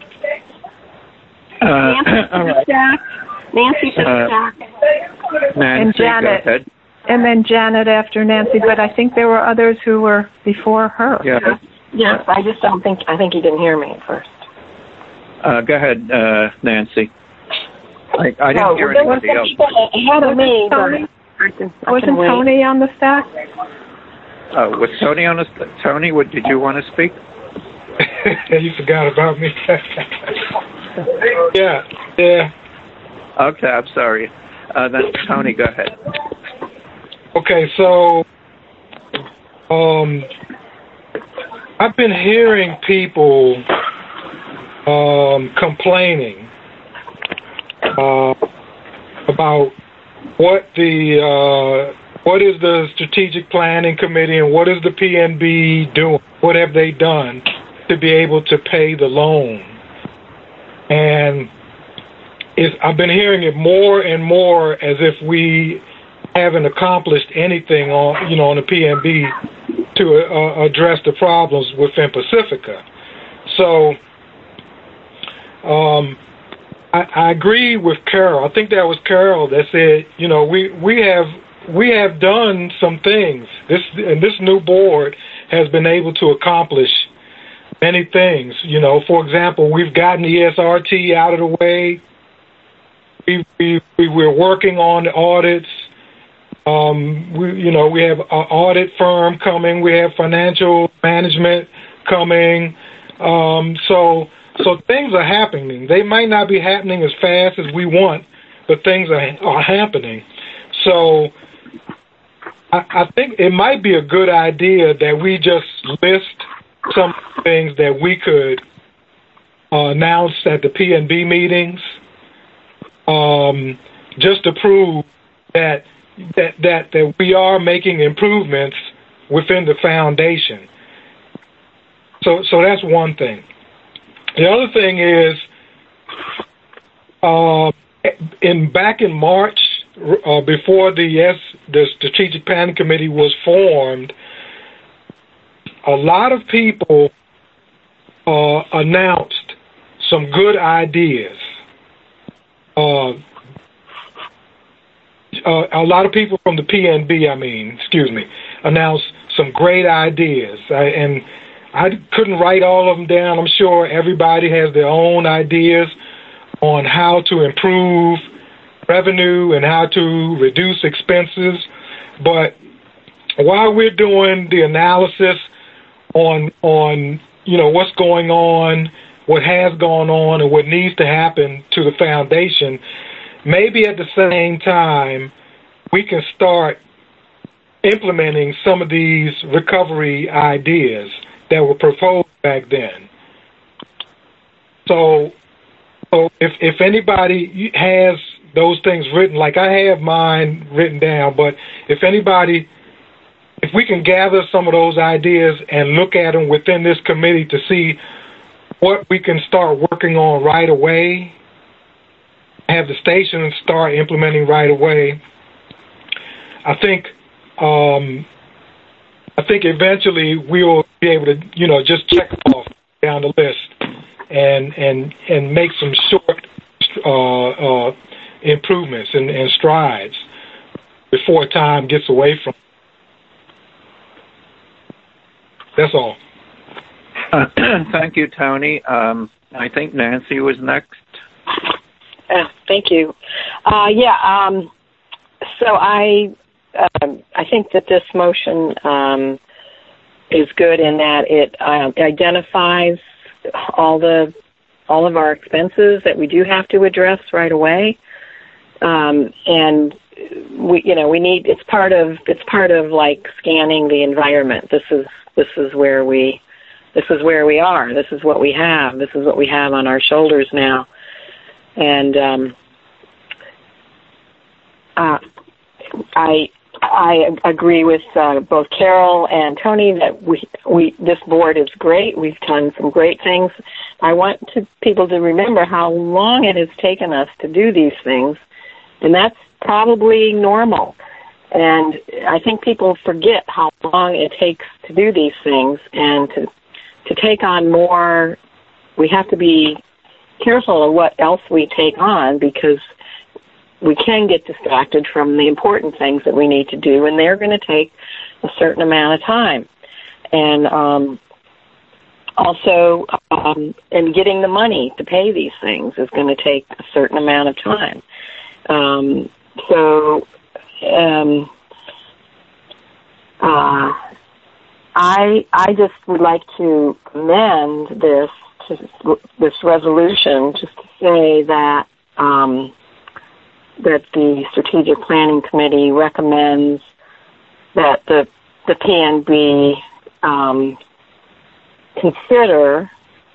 Uh, Nancy, all right. Nancy, uh, Nancy, and Janet, go ahead. and then Janet after Nancy. But I think there were others who were before her. Yeah. Yes, I just don't think, I think you didn't hear me at first. Uh, go ahead, uh, Nancy. I, I didn't no, hear there was anybody some else. people ahead of me, Tony? but I can, I Wasn't can wait. Tony on the staff? Uh, was Tony on the Tony? What, did you want to speak? You forgot about me. yeah, yeah. Okay, I'm sorry. Uh, then Tony, go ahead. Okay, so um, I've been hearing people um, complaining uh, about what the uh, what is the Strategic Planning Committee and what is the P N B doing? What have they done to be able to pay the loan? And it's, I've been hearing it more and more as if we haven't accomplished anything on, you know, on the P N B to uh, address the problems within Pacifica. So um, I, I agree with Carol. I think that was Carol that said, you know, we, we have we have done some things. This and this new board has been able to accomplish many things. You know, for example, we've gotten the E S R T out of the way. We we, we we're working on the audits. Um, we you know we have an audit firm coming. We have financial management coming. Um, so so things are happening. They might not be happening as fast as we want, but things are are happening. So I, I think it might be a good idea that we just list some things that we could uh, announce at the P N B meetings, um, just to prove that that that that we are making improvements within the foundation. So so that's one thing. The other thing is, uh, in back in March, uh, before the S, the Strategic Planning Committee was formed, a lot of people uh, announced some good ideas. Uh, uh, a lot of people from the P N B, I mean, excuse me, announced some great ideas. I, and I couldn't write all of them down. I'm sure everybody has their own ideas on how to improve revenue and how to reduce expenses. But while we're doing the analysis on on you know what's going on, what has gone on, and what needs to happen to the foundation, maybe at the same time we can start implementing some of these recovery ideas that were proposed back then. So, so if if anybody has those things written, like I have mine written down, but if anybody, if we can gather some of those ideas and look at them within this committee to see what we can start working on right away, have the station start implementing right away, I think um, I think eventually we'll be able to, you know, just check off down the list and and and make some short uh, uh, improvements and, and strides before time gets away from. That's all. Uh, thank you, Tony. Um, I think Nancy was next. Uh, thank you. Uh, yeah. Um, so I, um, I think that this motion um, is good in that it uh, identifies all the all of our expenses that we do have to address right away, um, and we, you know, we need. It's part of it's part of like scanning the environment. This is this is where we. This is where we are. This is what we have. This is what we have on our shoulders now. And um, uh, I I agree with uh, both Carol and Tony that we we this board is great. We've done some great things. I want to, people to remember how long it has taken us to do these things, and that's probably normal. And I think people forget how long it takes to do these things, and to to take on more. We have to be careful of what else we take on, because we can get distracted from the important things that we need to do, and they're going to take a certain amount of time. And um, also, um, and getting the money to pay these things is going to take a certain amount of time. Um, so, um, uh, I I just would like to amend this to, this resolution just to say that um, that the Strategic Planning Committee recommends that the the P N B um, consider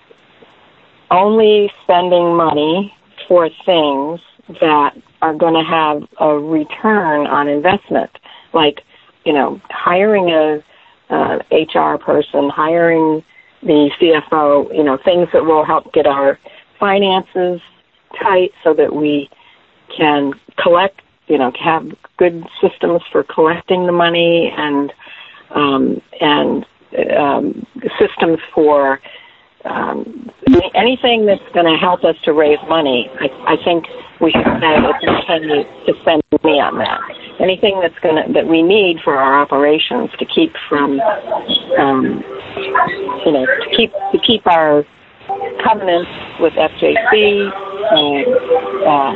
only spending money for things that are going to have a return on investment, like, you know, hiring a uh, H R person, hiring the C F O, you know, things that will help get our finances tight so that we can collect, you know, have good systems for collecting the money, and um, and um, systems for um, anything that's going to help us to raise money. I, I think we should say it's intended to spend money on that. Anything that's going to that we need for our operations to keep from, um, you know, to keep to keep our covenants with F J C and, uh,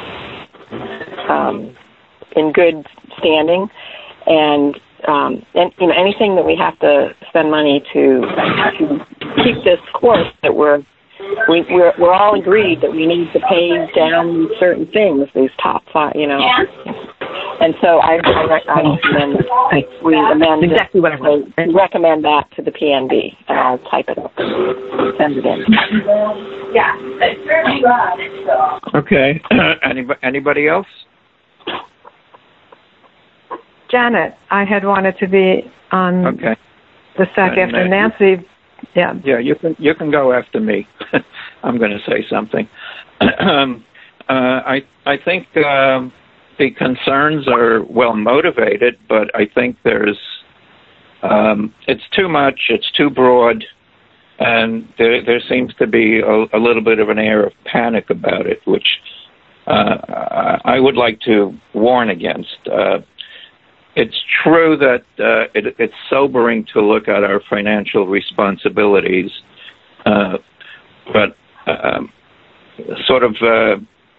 um, in good standing, and um, and you know, anything that we have to spend money to to keep this course that we're we we're, we're all agreed that we need to pay down certain things, these top five, you know. And so I, I, I recommend we amend exactly what I want. So recommend that to the P N B, and I'll type it up and send it in. Yeah, it's very good. Okay. anybody, anybody else? Janet, I had wanted to be on okay. the second and, uh, after Nancy. Yeah. Yeah, you can you can go after me. I'm going to say something. um, uh, I I think um, the concerns are well motivated, but I think there's um, it's too much. It's too broad, and there there seems to be a, a little bit of an air of panic about it, which uh, I would like to warn against. Uh, It's true that uh, it, it's sobering to look at our financial responsibilities, uh, but uh, sort of uh,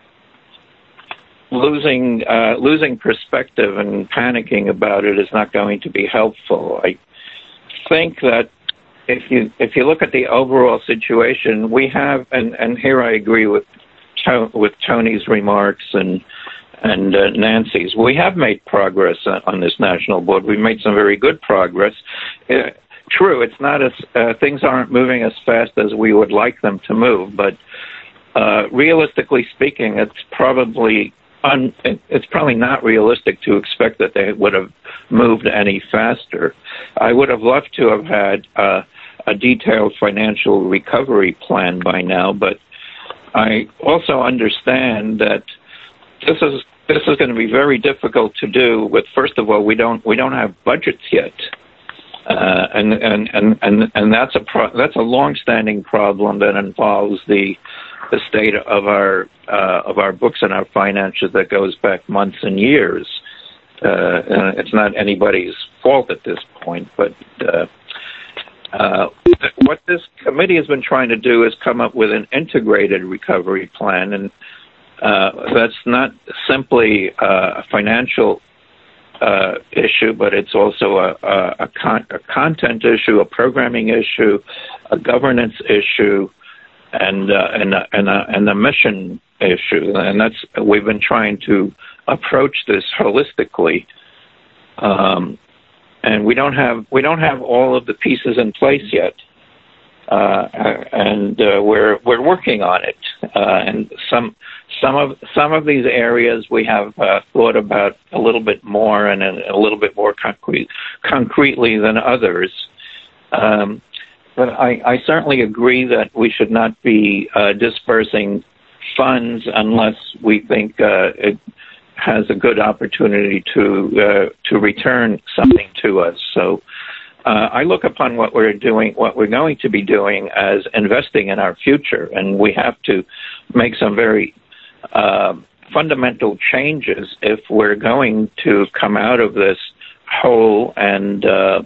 losing uh, losing perspective and panicking about it is not going to be helpful. I think that if you if you look at the overall situation, we have, and, and here I agree with with Tony's remarks and. and uh, Nancy's. We have made progress on, on this national board. We've made some very good progress. Uh, true, it's not as uh, things aren't moving as fast as we would like them to move, but uh, realistically speaking, it's probably un, it's probably not realistic to expect that they would have moved any faster. I would have loved to have had uh, a detailed financial recovery plan by now, but I also understand that This is this is going to be very difficult to do. With first of all, we don't we don't have budgets yet, uh, and, and and and and that's a pro- that's a long-standing problem that involves the the state of our uh, of our books and our finances that goes back months and years. Uh, and it's not anybody's fault at this point, but uh, uh, what this committee has been trying to do is come up with an integrated recovery plan, and Uh, that's not simply uh, a financial uh, issue, but it's also a, a, a, con- a content issue, a programming issue, a governance issue, and uh, and a, and, a, and a mission issue. And that's we've been trying to approach this holistically, um, and we don't have we don't have all of the pieces in place yet. Uh, and uh, we're we're working on it, uh, and some some of some of these areas we have uh, thought about a little bit more and a, a little bit more concrete concretely than others. Um, but I, I certainly agree that we should not be uh, dispersing funds unless we think uh, it has a good opportunity to uh, to return something to us. So uh, I look upon what we're doing, what we're going to be doing, as investing in our future, and we have to make some very uh, fundamental changes if we're going to come out of this hole and uh,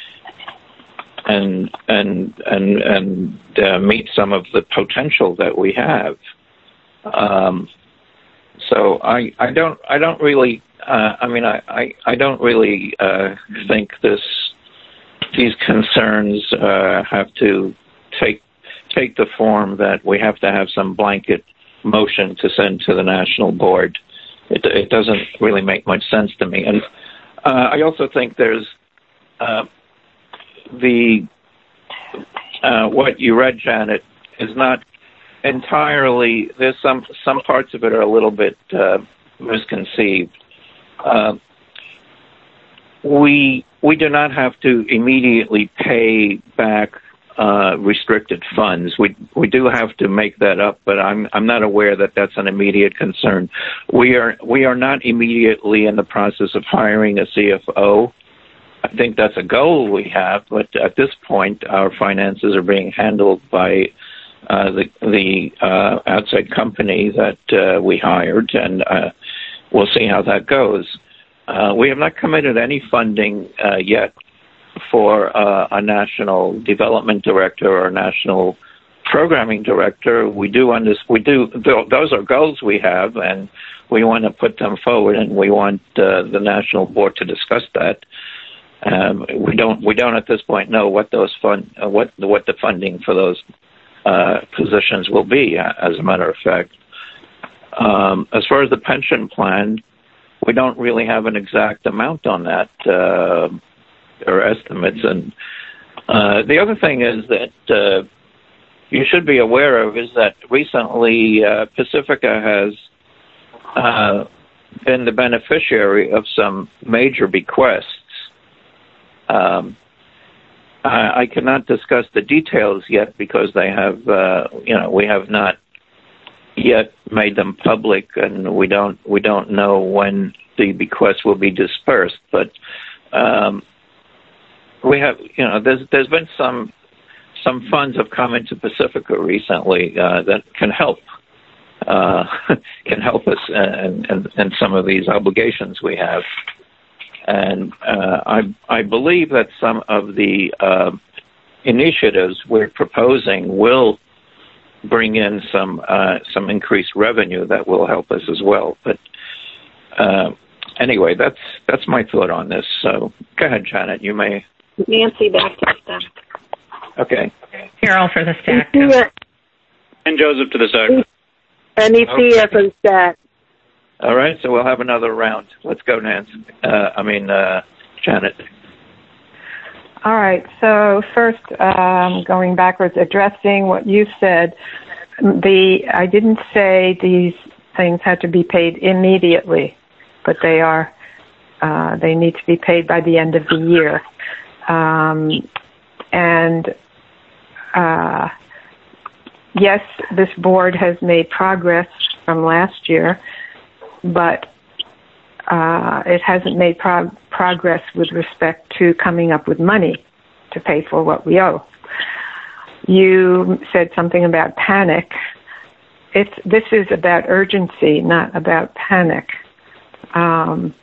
and and and and uh, meet some of the potential that we have. Um, so I I don't I don't really uh, I mean I, I, I don't really uh, think this these concerns uh, have to take take the form that we have to have some blanket motion to send to the national board. It, it doesn't really make much sense to me. And uh, I also think there's uh, the uh, what you read, Janet, is not entirely. There's some some parts of it are a little bit uh, misconceived. Uh, we we do not have to immediately pay back uh, restricted funds. We we do have to make that up, but I'm I'm not aware that that's an immediate concern. We are we are not immediately in the process of hiring a C F O. I think that's a goal we have, but at this point, our finances are being handled by uh, the the uh, outside company that uh, we hired, and uh, we'll see how that goes. Uh, we have not committed any funding uh, yet for uh, a national development director or a national programming director. We do under, we do those are goals we have, and we want to put them forward, and we want uh, the national board to discuss that. Um, we don't we don't at this point know what those fund uh, what what the funding for those uh, positions will be. As a matter of fact, um, as far as the pension plan, we don't really have an exact amount on that uh, or estimates. And uh, the other thing is that uh, you should be aware of is that recently uh, Pacifica has uh, been the beneficiary of some major bequests. Um, I, I cannot discuss the details yet because they have, uh, you know, we have not yet made them public, and we don't we don't know when the bequests will be dispersed. But um, we have, you know, there's there's been some some funds have come into Pacifica recently uh, that can help uh, can help us in, in, in some of these obligations we have. And uh, I, I believe that some of the uh, initiatives we're proposing will bring in some uh, some increased revenue that will help us as well. But uh, anyway, that's that's my thought on this. So go ahead, Janet. You may. Nancy, back to the stack. Okay. Carol for the stack. And Joseph to the stack. And E P F and stack. All right, so we'll have another round. Let's go, Nancy. Uh, I mean, uh, Janet. All right, so first, um, going backwards, addressing what you said, the I didn't say these things had to be paid immediately, but they are, uh, they need to be paid by the end of the year. Um, and uh, yes, this board has made progress from last year, but uh, it hasn't made prog- progress with respect to coming up with money to pay for what we owe. You said something about panic. It's, this is about urgency, not about panic. Um,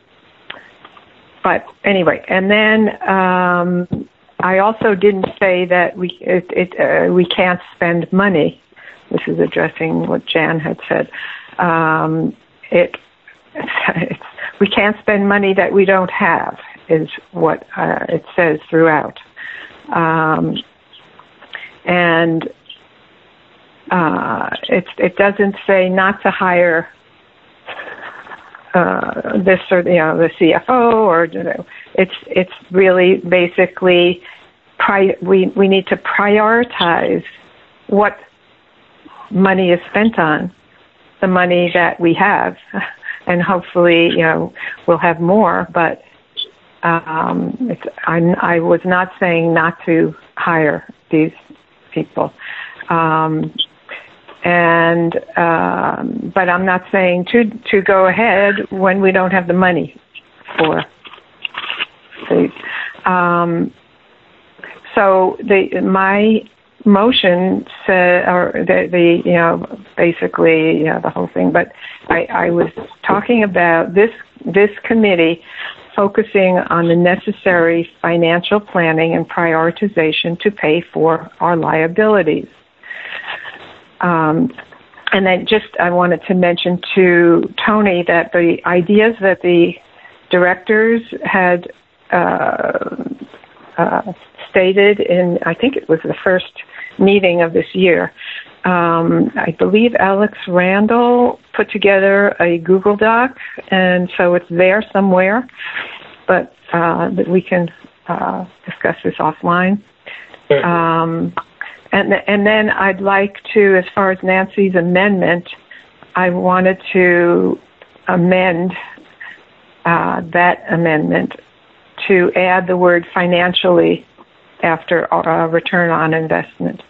but anyway, and then um, I also didn't say that we it, it, uh, we can't spend money. This is addressing what Jan had said. Um, it It's, we can't spend money that we don't have, is what uh, it says throughout. Um, and uh, it, it doesn't say not to hire uh, this or you know the C F O, or you know, it's it's really basically pri- we we need to prioritize what money is spent on, the money that we have. And hopefully, you know, we'll have more. But um, it's, I'm, I was not saying not to hire these people. Um, and um, but I'm not saying to to go ahead when we don't have the money for these. Um, so the my motion said, or the, the you know basically you know, the whole thing, but I, I was talking about this this committee focusing on the necessary financial planning and prioritization to pay for our liabilities. Um, and then just I wanted to mention to Tony that the ideas that the directors had uh, uh, stated in, I think it was the first meeting of this year. Um, I believe Alex Randall put together a Google Doc, and so it's there somewhere, but uh, that we can uh, discuss this offline. Um, and and then I'd like to, as far as Nancy's amendment, I wanted to amend uh, that amendment to add the word financially after uh, return on investment.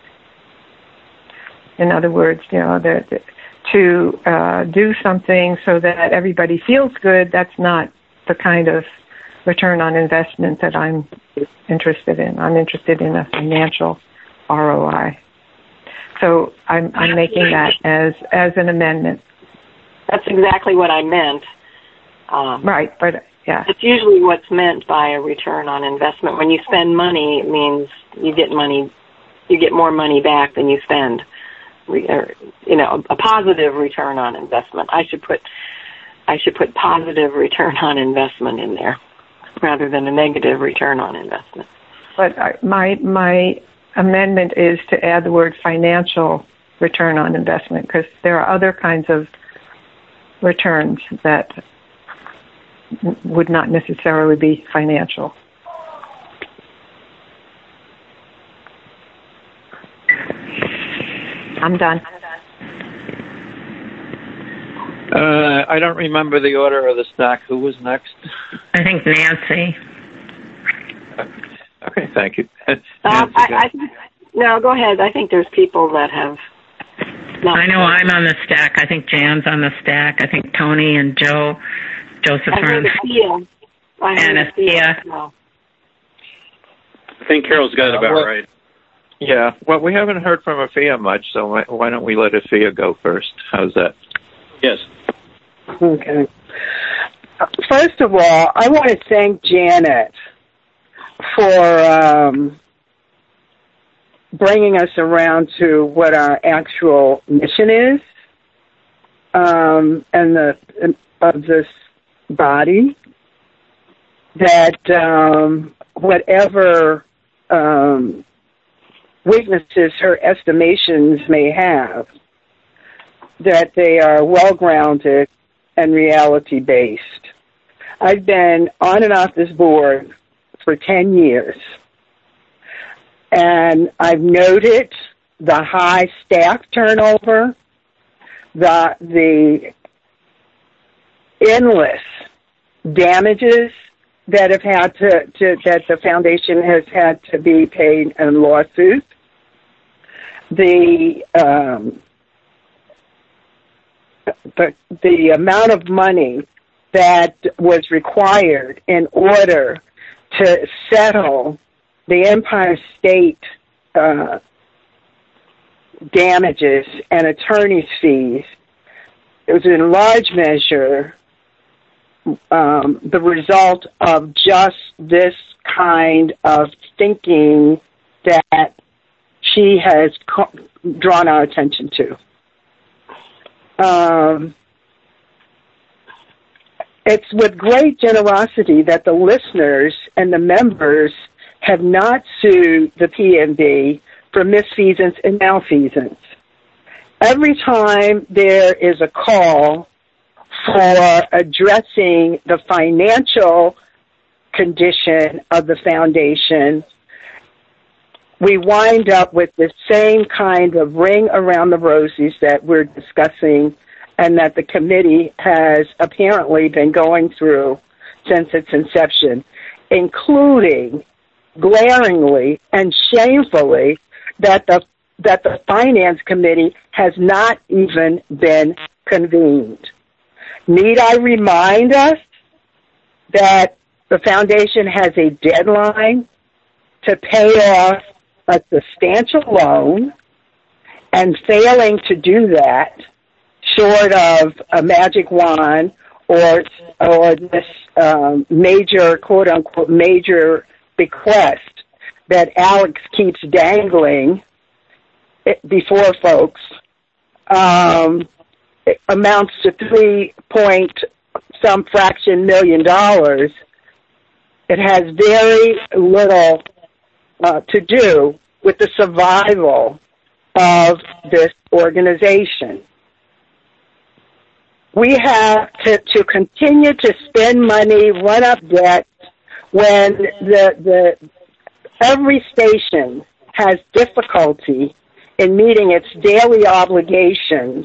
In other words, you know, the, the, to uh, do something so that everybody feels good, that's not the kind of return on investment that I'm interested in. I'm interested in a financial R O I. So I'm, I'm making that as, as an amendment. That's exactly what I meant. Um, right, but yeah. It's usually what's meant by a return on investment. When you spend money, it means you get money, you get more money back than you spend. Or, you know, a positive return on investment. I should put, I should put positive return on investment in there, rather than a negative return on investment. But I, my my amendment is to add the word financial return on investment, because there are other kinds of returns that would not necessarily be financial. I'm done. Uh, I don't remember the order of the stack. Who was next? I think Nancy. Okay, thank you. Um, I, I think, no, go ahead. I think there's people that have. Not I know I'm on the stack. I think Jan's on the stack. I think Tony and Joe, Joseph I are on the stack. Anastasia. No. I think Carol's got it about uh, well, right. Yeah, well, we haven't heard from Afia much, so why, why don't we let Afia go first? How's that? Yes. Okay. First of all, I want to thank Janet for um, bringing us around to what our actual mission is, um, and the of this body. That um, whatever um, weaknesses her estimations may have, that they are well-grounded and reality-based. I've been on and off this board for ten years, and I've noted the high staff turnover, the, the endless damages that have had to, to that the foundation has had to be paid in lawsuits, the um, the the amount of money that was required in order to settle the Empire State uh, damages and attorney's fees. It was in large measure um, the result of just this kind of thinking that she has co- drawn our attention to. Um, it's with great generosity that the listeners and the members have not sued the P M B for misfeasance and malfeasance. Every time there is a call for addressing the financial condition of the foundation, we wind up with the same kind of ring around the roses that we're discussing and that the committee has apparently been going through since its inception, including glaringly and shamefully that the that the Finance Committee has not even been convened. Need I remind us that the Foundation has a deadline to pay off a substantial loan, and failing to do that, short of a magic wand or or this um, major, quote unquote, major bequest that Alex keeps dangling before folks, um, it amounts to three point some fraction million dollars. It has very little uh, to do with the survival of this organization. We have to, to continue to spend money, run up debt, when the the every station has difficulty in meeting its daily obligations,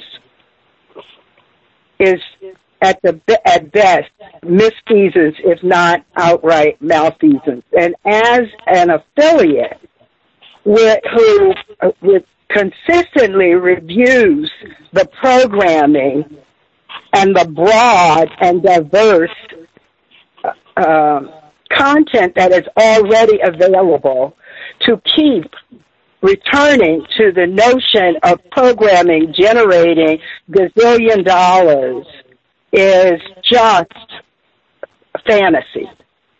is at the at best misfeasance, if not outright malfeasance. And as an affiliate with, who with consistently reviews the programming and the broad and diverse uh, content that is already available, to keep returning to the notion of programming generating gazillion dollars is just fantasy.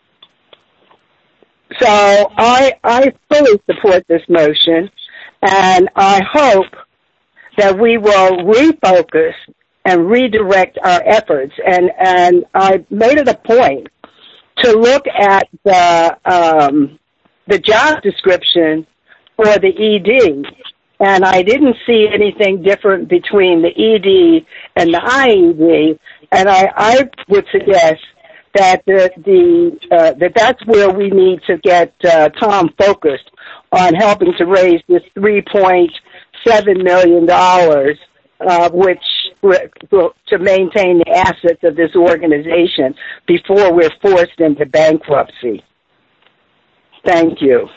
So I, I fully support this motion, and I hope that we will refocus and redirect our efforts. And, and I made it a point to look at the um, the job description for the E D, and I didn't see anything different between the E D and the I E D, and I, I would suggest that the, the uh, that that's where we need to get uh, Tom focused on helping to raise this three point seven million dollars, uh, which will, to maintain the assets of this organization before we're forced into bankruptcy. Thank you.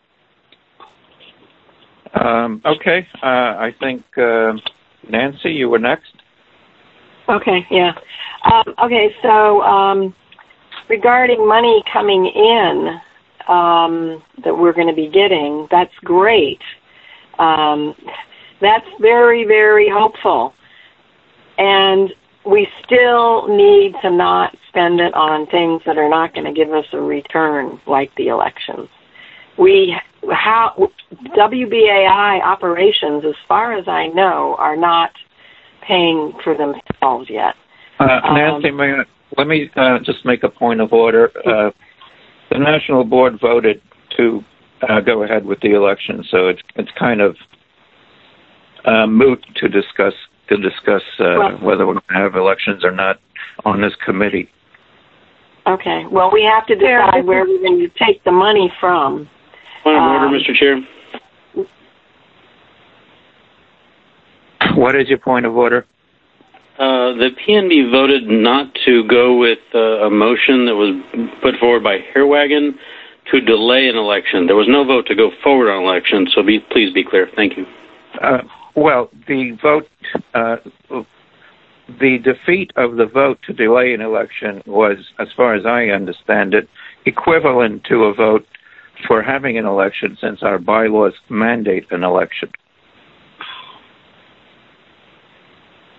Um, okay, uh, I think, uh, Nancy, you were next. Okay, yeah. Um, okay, so um, regarding money coming in um, that we're going to be getting, that's great. Um, that's very, very hopeful. And we still need to not spend it on things that are not going to give us a return, like the elections. We how W B A I operations, as far as I know, are not paying for themselves yet. Uh, Nancy, um, may I, let me uh, just make a point of order. Uh, the National Board voted to uh, go ahead with the election, so it's it's kind of uh, moot to discuss to discuss uh, well, whether we're going to have elections or not on this committee. Okay. Well, we have to decide where we're going to take the money from. Point of order, um, Mister Chair. What is your point of order? Uh, the P N B voted not to go with uh, a motion that was put forward by Hairwagon to delay an election. There was no vote to go forward on election, so be, please be clear. Thank you. Uh, well, the vote, uh, the defeat of the vote to delay an election was, as far as I understand it, equivalent to a vote for having an election, since our bylaws mandate an election.